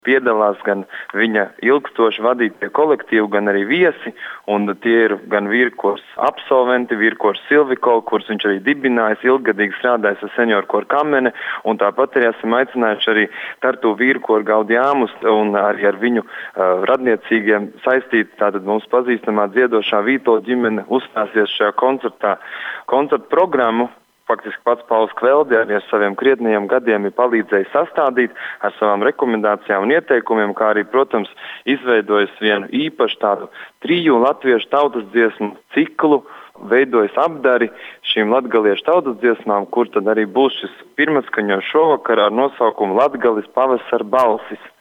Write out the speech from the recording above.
Piedalās gan viņa ilgstoši vadītie kolektīvi, gan arī viesi, un tie ir gan vīrkors absolventi, vīrkors Silvikol, kurus viņš arī dibinājis, ilggadīgi strādājis ar senjorkoru Kamene, un tāpat arī esam aicinājuši arī Tartu vīrkoru Gaudiāmus un arī ar viņu radniecīgiem saistīt, tātad mums pazīstamā dziedošā Vītola ģimene uzstāsies šajā koncertā. Koncertu programmu faktiski pats Pauls Kveldi arī ar saviem krietniem gadiem ir palīdzējis sastādīt ar savām rekomendācijām un ieteikumiem, kā arī, protams, izveidojis vienu īpašu tādu 3 latviešu tautas dziesmu ciklu, veidojis apdari šīm latgaliešu tautas dziesmām, kur tad arī būs šis pirmatskaņojums šovakar ar nosaukumu Latgalis pavasara balsis.